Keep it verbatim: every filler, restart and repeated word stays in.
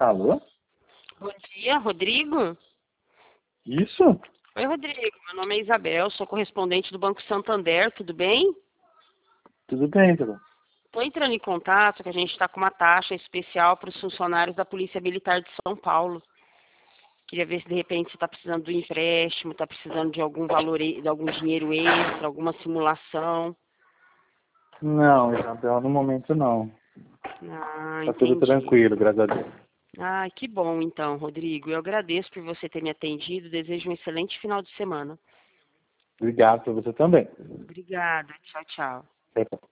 Alô? Bom dia, Rodrigo. Isso? Oi, Rodrigo. Meu nome é Isabel, sou correspondente do Banco Santander, tudo bem? Tudo bem, tudo. Estou entrando em contato que a gente está com uma taxa especial para os funcionários da Polícia Militar de São Paulo. Queria ver se de repente você está precisando do empréstimo, está precisando de algum valor, e- de algum dinheiro extra, alguma simulação. Não, Isabel, no momento não. Ah, Tá tudo entendi. tranquilo, graças a Deus. Ah, que bom então, Rodrigo. Eu agradeço por você ter me atendido. Desejo um excelente final de semana. Obrigado pra você também. Obrigada. Tchau, tchau. Tchau, tchau.